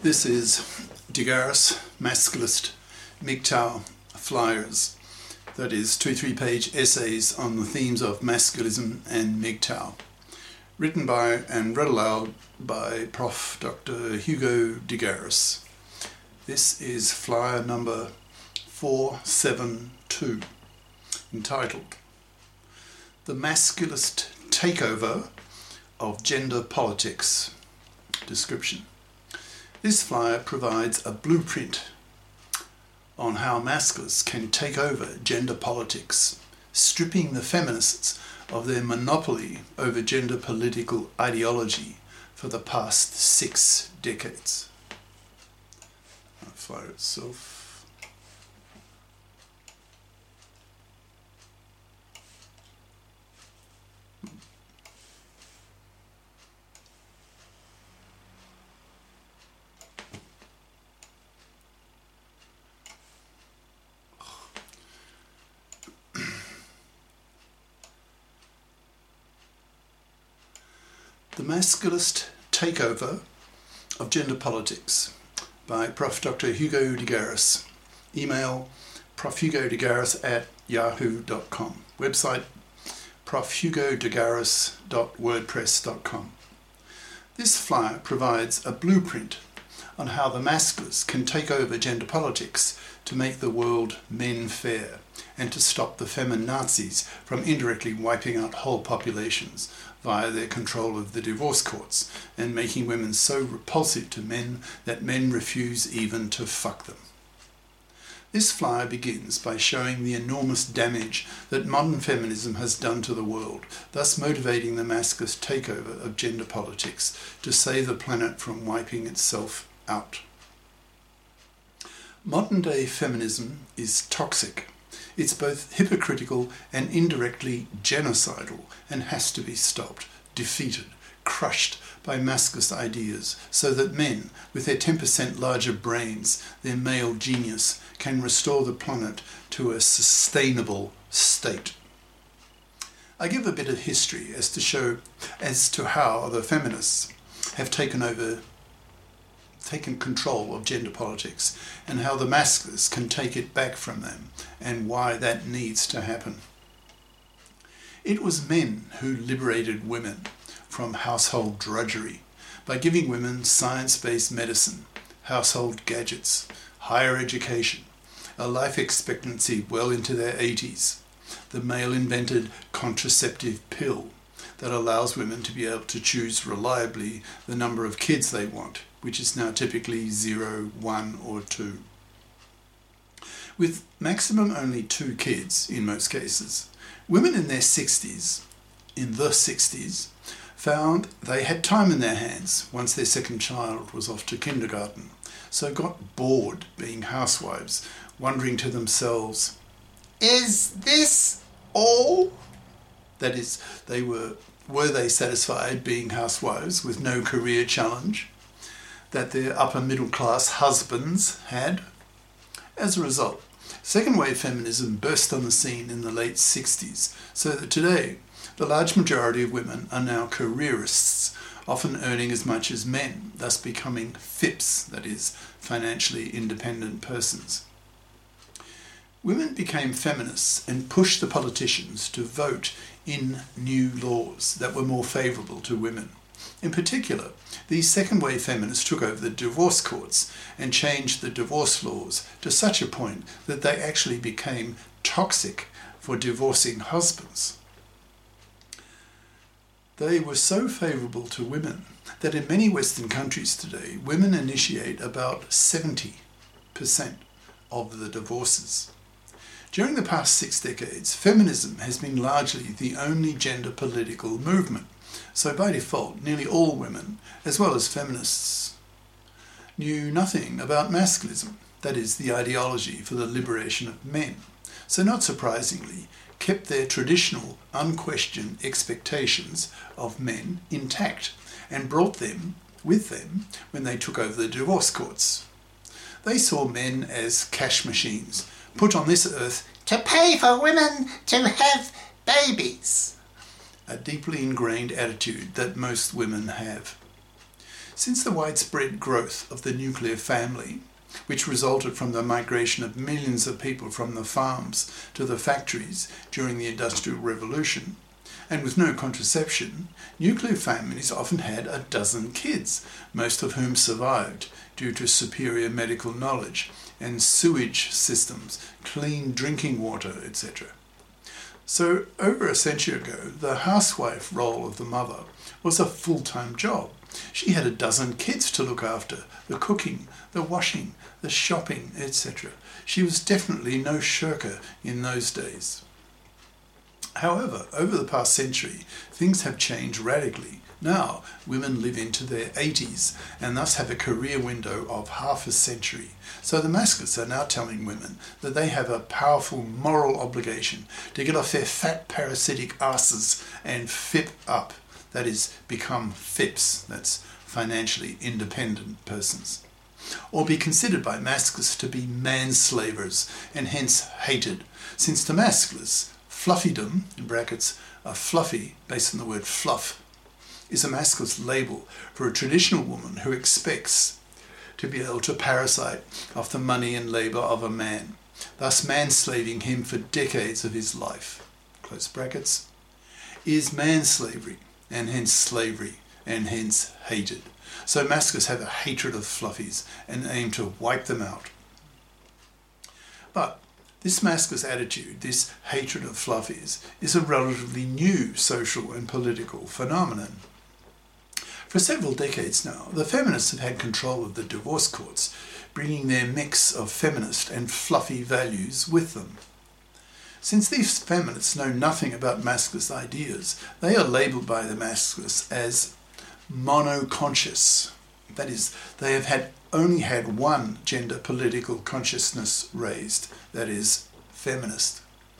This is Degaris Masculist MGTOW Flyers, that is 2 3-page essays on the themes of masculism and MGTOW, written by and read aloud by Prof. Dr. Hugo Degaris. This is flyer number 472, entitled The Masculist Takeover of Gender Politics. Description. This flyer provides a blueprint on how masculists can take over gender politics, stripping the feminists of their monopoly over gender political ideology for the past 6 decades. The flyer itself. The Masculist Takeover of Gender Politics by Prof. Dr. Hugo Degaris. Email profhugodegaris@yahoo.com. Website profhugodegaris.wordpress.com. This flyer provides a blueprint on how the masculists can take over gender politics to make the world men fair and to stop the feminazis from indirectly wiping out whole populations via their control of the divorce courts and making women so repulsive to men that men refuse even to fuck them. This flyer begins by showing the enormous damage that modern feminism has done to the world, thus motivating the masculist takeover of gender politics to save the planet from wiping itself out. Modern-day feminism is toxic. It's both hypocritical and indirectly genocidal and has to be stopped, defeated, crushed by masculist ideas so that men, with their 10% larger brains, their male genius, can restore the planet to a sustainable state. I give a bit of history as to how the feminists have taken control of gender politics and how the masculists can take it back from them and why that needs to happen. It was men who liberated women from household drudgery by giving women science-based medicine, household gadgets, higher education, a life expectancy well into their 80s. The male invented contraceptive pill that allows women to be able to choose reliably the number of kids they want, which is now typically 0, 1 or 2. With maximum only 2 kids in most cases, women in the 60s, found they had time in their hands once their second child was off to kindergarten, so got bored being housewives, wondering to themselves, is this all? That is, were they satisfied being housewives with no career challenge that their upper middle class husbands had? As a result, second wave feminism burst on the scene in the late 60s, so that today the large majority of women are now careerists, often earning as much as men, thus becoming FIPs, that is, financially independent persons. Women became feminists and pushed the politicians to vote in new laws that were more favourable to women. In particular, these second-wave feminists took over the divorce courts and changed the divorce laws to such a point that they actually became toxic for divorcing husbands. They were so favourable to women that in many Western countries today, women initiate about 70% of the divorces. During the past 6 decades, feminism has been largely the only gender political movement. So by default, nearly all women, as well as feminists, knew nothing about masculism, that is, the ideology for the liberation of men. So not surprisingly, kept their traditional, unquestioned expectations of men intact and brought them with them when they took over the divorce courts. They saw men as cash machines, put on this earth to pay for women to have babies. A deeply ingrained attitude that most women have. Since the widespread growth of the nuclear family, which resulted from the migration of millions of people from the farms to the factories during the Industrial Revolution, and with no contraception, nuclear families often had a dozen kids, most of whom survived due to superior medical knowledge and sewage systems, clean drinking water, etc. So, over a century ago, the housewife role of the mother was a full-time job. She had a dozen kids to look after, the cooking, the washing, the shopping, etc. She was definitely no shirker in those days. However, over the past century, things have changed radically. Now, women live into their 80s and thus have a career window of half a century. So the masculists are now telling women that they have a powerful moral obligation to get off their fat parasitic asses and FIP up. That is, become FIPs, that's financially independent persons. Or be considered by masculists to be manslavers and hence hated, since to masculists, fluffydom, in brackets, a fluffy, based on the word fluff, is a masculinist label for a traditional woman who expects to be able to parasite off the money and labour of a man, thus manslaving him for decades of his life, close brackets, is manslavery, and hence slavery, and hence hated. So masculists have a hatred of fluffies and aim to wipe them out. But this masculinist attitude, this hatred of fluffies, is a relatively new social and political phenomenon. For several decades now, the feminists have had control of the divorce courts, bringing their mix of feminist and fluffy values with them. Since these feminists know nothing about masculinist ideas, they are labelled by the masculists as monoconscious. That is, they have only had one gender political consciousness raised, that is, feminist.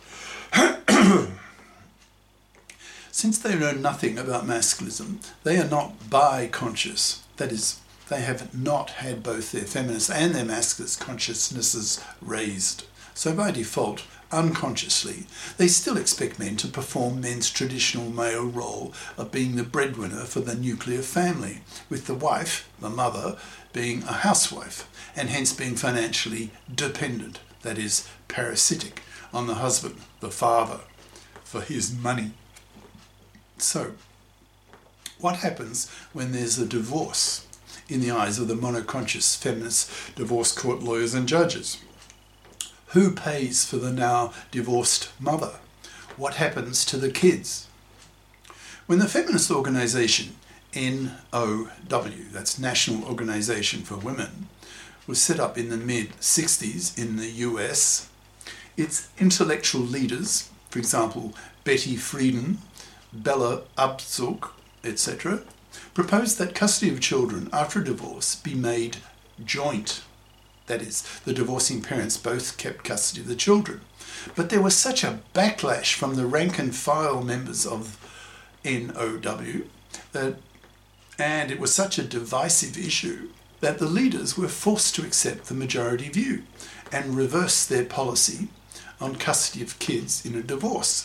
Since they know nothing about masculinism, they are not bi-conscious. That is, they have not had both their feminist and their masculinist consciousnesses raised. So by default, unconsciously, they still expect men to perform men's traditional male role of being the breadwinner for the nuclear family, with the wife, the mother, being a housewife, and hence being financially dependent, that is, parasitic, on the husband, the father, for his money. So, what happens when there's a divorce in the eyes of the monoconscious feminist divorce court lawyers and judges? Who pays for the now divorced mother? What happens to the kids? When the feminist organisation NOW, that's National Organisation for Women, was set up in the mid-60s in the US, its intellectual leaders, for example Betty Friedan, Bella Abzug, etc., proposed that custody of children after a divorce be made joint. That is, the divorcing parents both kept custody of the children. But there was such a backlash from the rank and file members of NOW, and it was such a divisive issue, that the leaders were forced to accept the majority view and reverse their policy on custody of kids in a divorce,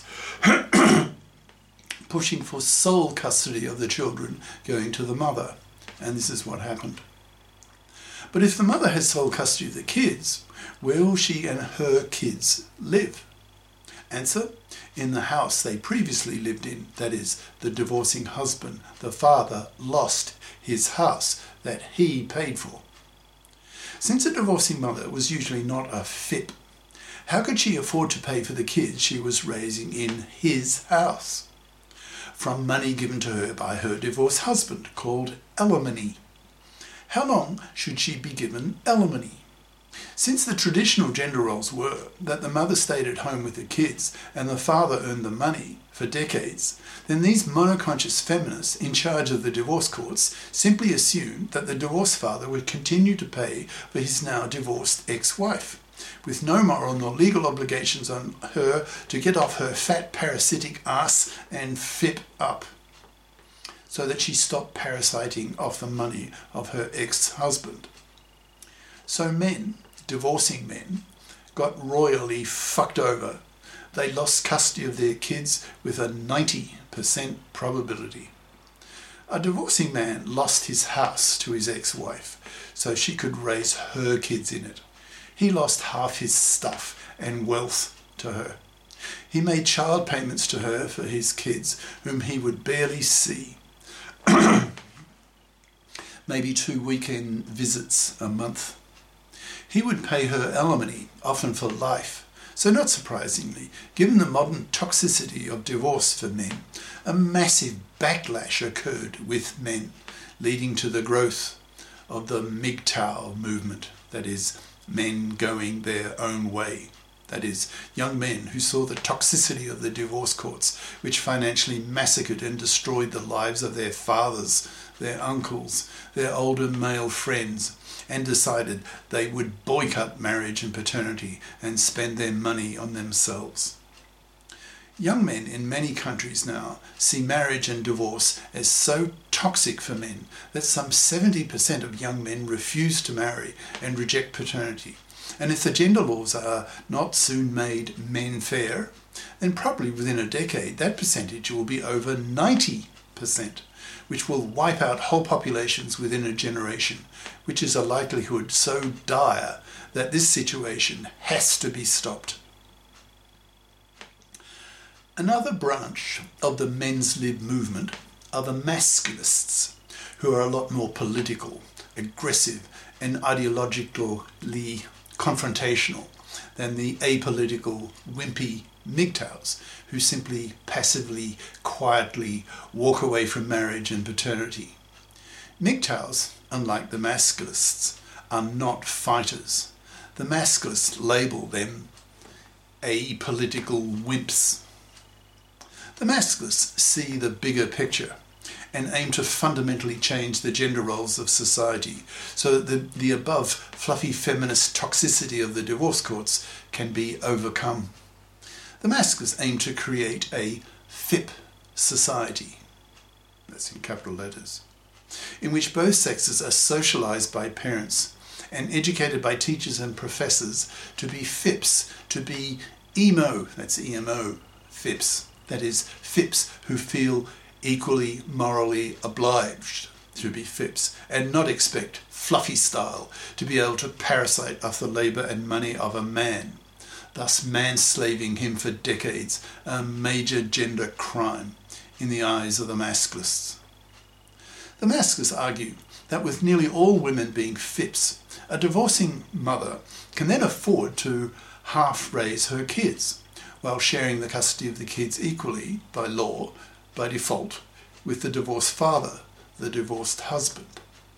pushing for sole custody of the children going to the mother. And this is what happened. But if the mother has sole custody of the kids, where will she and her kids live? Answer: in the house they previously lived in, that is, the divorcing husband, the father, lost his house that he paid for. Since a divorcing mother was usually not a FIP, how could she afford to pay for the kids she was raising in his house? From money given to her by her divorced husband, called alimony. How long should she be given alimony? Since the traditional gender roles were that the mother stayed at home with the kids and the father earned the money for decades, then these monoconscious feminists in charge of the divorce courts simply assumed that the divorced father would continue to pay for his now divorced ex-wife, with no moral nor legal obligations on her to get off her fat parasitic ass and FIP up, so that she stopped parasiting off the money of her ex-husband. So men, divorcing men, got royally fucked over. They lost custody of their kids with a 90% probability. A divorcing man lost his house to his ex-wife so she could raise her kids in it. He lost half his stuff and wealth to her. He made child payments to her for his kids, whom he would barely see. Maybe 2 weekend visits a month. He would pay her alimony, often for life. So not surprisingly, given the modern toxicity of divorce for men, a massive backlash occurred with men, leading to the growth of the MGTOW movement, that is, men going their own way. That is, young men who saw the toxicity of the divorce courts, which financially massacred and destroyed the lives of their fathers, their uncles, their older male friends, and decided they would boycott marriage and paternity and spend their money on themselves. Young men in many countries now see marriage and divorce as so toxic for men that some 70% of young men refuse to marry and reject paternity. And if the gender laws are not soon made men fair, then probably within a decade that percentage will be over 90%, which will wipe out whole populations within a generation, which is a likelihood so dire that this situation has to be stopped. Another branch of the men's lib movement are the masculists, who are a lot more political, aggressive, and ideologically confrontational than the apolitical, wimpy MGTOWs, who simply passively, quietly walk away from marriage and paternity. MGTOWs, unlike the masculists, are not fighters. The masculists label them apolitical wimps. The masculists see the bigger picture and aim to fundamentally change the gender roles of society so that the above fluffy feminist toxicity of the divorce courts can be overcome. The masculists aim to create a FIP society, that's in capital letters, in which both sexes are socialized by parents and educated by teachers and professors to be FIPs, to be emo, that's EMO, FIPs. That is, FIPs who feel equally morally obliged to be FIPs and not expect fluffy style to be able to parasite off the labour and money of a man, thus manslaving him for decades, a major gender crime in the eyes of the masculists. The masculists argue that with nearly all women being FIPs, a divorcing mother can then afford to half raise her kids, while sharing the custody of the kids equally, by law, by default, with the divorced father, the divorced husband.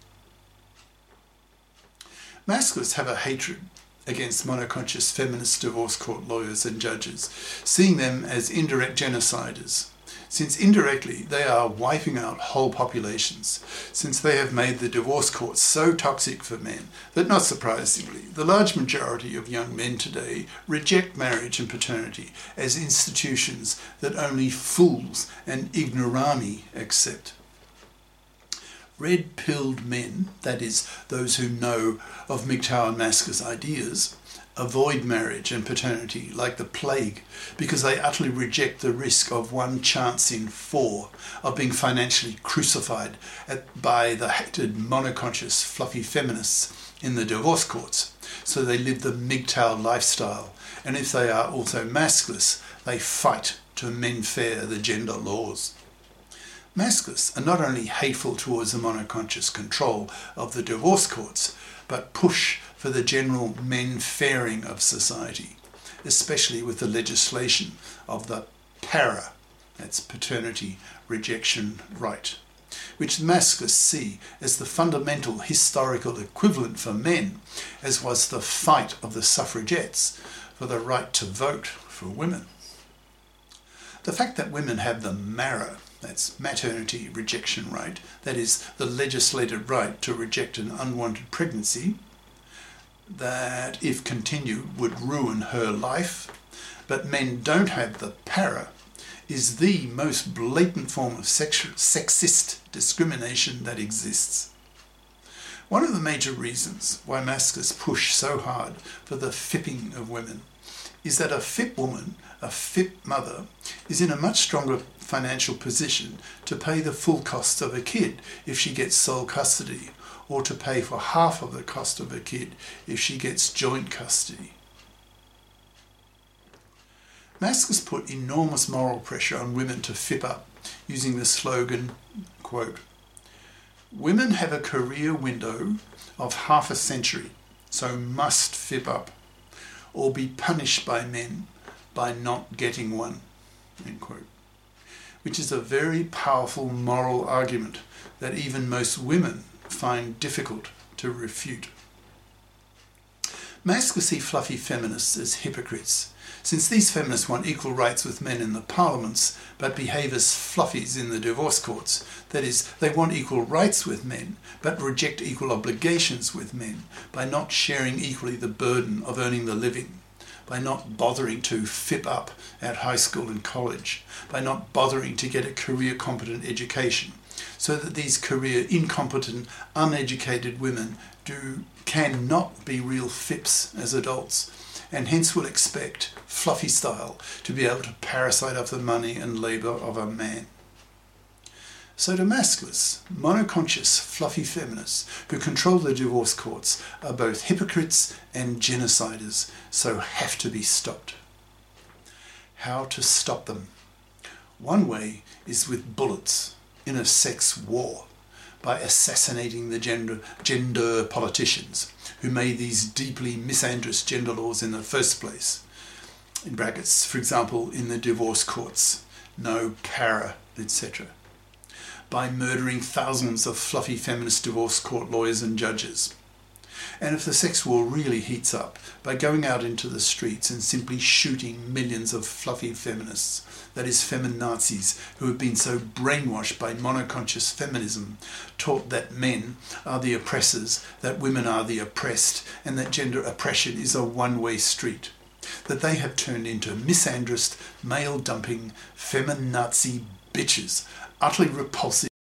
Masculists have a hatred against monoconscious feminist divorce court lawyers and judges, seeing them as indirect genociders, since indirectly they are wiping out whole populations, since they have made the divorce courts so toxic for men that, not surprisingly, the large majority of young men today reject marriage and paternity as institutions that only fools and ignorami accept. Red-pilled men, that is, those who know of MGTOW and masculinist ideas, avoid marriage and paternity like the plague because they utterly reject the risk of 1 chance in 4 of being financially crucified by the hated monoconscious fluffy feminists in the divorce courts. So they live the MGTOW lifestyle, and if they are also masculists, they fight to mend fair the gender laws. Masculists are not only hateful towards the monoconscious control of the divorce courts, but push for the general men-fairing of society, especially with the legislation of the PARA, that's paternity rejection right, which the masculists see as the fundamental historical equivalent for men, as was the fight of the suffragettes for the right to vote for women. The fact that women have the MARA, that's maternity rejection right, that is the legislated right to reject an unwanted pregnancy, that if continued would ruin her life, but men don't have the PARA, is the most blatant form of sexist discrimination that exists. One of the major reasons why masculists push so hard for the fipping of women is that a fit woman, a fit mother, is in a much stronger financial position to pay the full cost of a kid if she gets sole custody, or to pay for half of the cost of a kid if she gets joint custody. Masks put enormous moral pressure on women to FIP up, using the slogan, quote, "Women have a career window of half a century, so must FIP up, or be punished by men by not getting one," end quote. Which is a very powerful moral argument that even most women find difficult to refute. Masks see fluffy feminists as hypocrites, since these feminists want equal rights with men in the parliaments, but behave as fluffies in the divorce courts. That is, they want equal rights with men, but reject equal obligations with men by not sharing equally the burden of earning the living, by not bothering to FIP up at high school and college, by not bothering to get a career-competent education, so that these career-incompetent, uneducated women cannot be real FIPs as adults, and hence will expect, fluffy style, to be able to parasite off the money and labour of a man. So Damascus, monoconscious, fluffy feminists who control the divorce courts are both hypocrites and genociders, so have to be stopped. How to stop them? One way is with bullets in a sex war, by assassinating the gender politicians who made these deeply misandrous gender laws in the first place. In brackets, for example, in the divorce courts, no para, etc. By murdering thousands of fluffy feminist divorce court lawyers and judges. And if the sex war really heats up, by going out into the streets and simply shooting millions of fluffy feminists, that is, feminazis, who have been so brainwashed by monoconscious feminism, taught that men are the oppressors, that women are the oppressed, and that gender oppression is a one-way street. That they have turned into misandrist, male-dumping, feminazi bitches, utterly repulsive